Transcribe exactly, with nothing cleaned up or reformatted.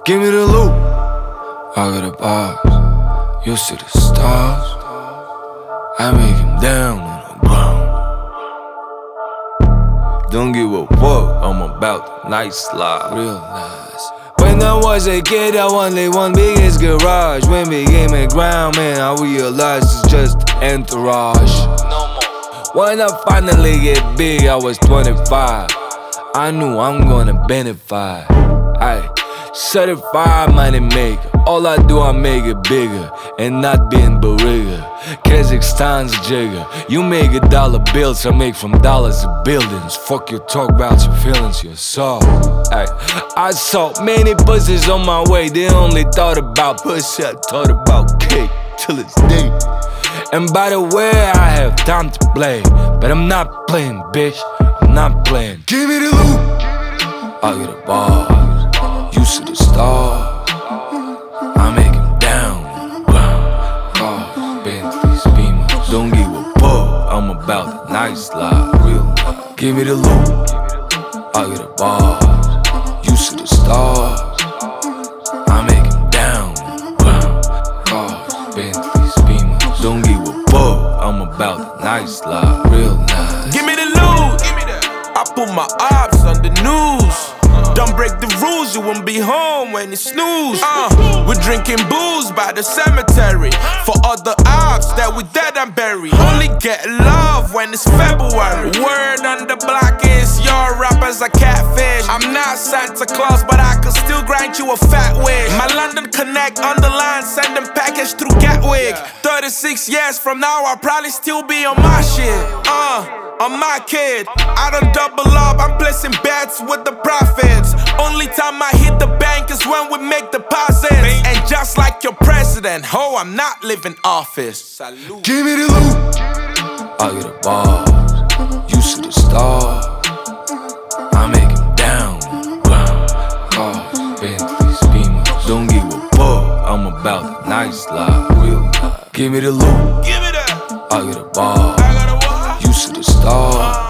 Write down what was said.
Give me the loot. I got a box. You see the stars. I make him down on the ground. Don't give a fuck, I'm about the nice life. Real nice. When I was a kid, I only one biggest garage. When we came at ground, man, I realized it's just entourage. No more. When I finally get big, I was twenty-five. I knew I'm gonna benefit. Aye. Certified money maker. All I do, I make it bigger and not being barriga. Kazakhstan's jigger. You make a dollar bills, I make from dollars to buildings. Fuck you, talk about your feelings, your soul. Ay, I saw many pussies on my way. They only thought about pussy, I thought about cake till it's deep. And by the way, I have time to play, but I'm not playing, bitch. I'm not playing. Give me the loot. I get a bar. You see the stars. I make him down on the ground. Cars, Bentleys, Beamers. Don't give a fuck. I'm about the nice life, real life. Give me the loot. I get a bar. You see the stars. I make him down on the ground. Cars, Bentleys, Beamers. Don't give a fuck. I'm about the nice life, real nice. Give me the loot. Give me that. I put my ops on the news. Don't break the rules, you won't be home when you snooze. Uh, we're drinking booze by the cemetery for other ops that we dead and buried. Only get love when it's February. Word on the block is your rappers are catfish. I'm not Santa Claus, but I can still grind you a fat wig. My London Connect on the line, send them package through Gatwick. thirty-six years from now, I'll probably still be on my shit. Uh. On my kid, I don't double up, I'm placing bets with the profits. Only time I hit the bank is when we make deposits. And just like your president, ho, I'm not living office. Salute. Give me the loot. I get a bar. You see the stars. I make him down on the ground. Cars, Bentleys, Beamers. Don't give a fuck, I'm about the nice life, real life. Give me the loot. Give me that. I get a bar. I got a what? You see the stars.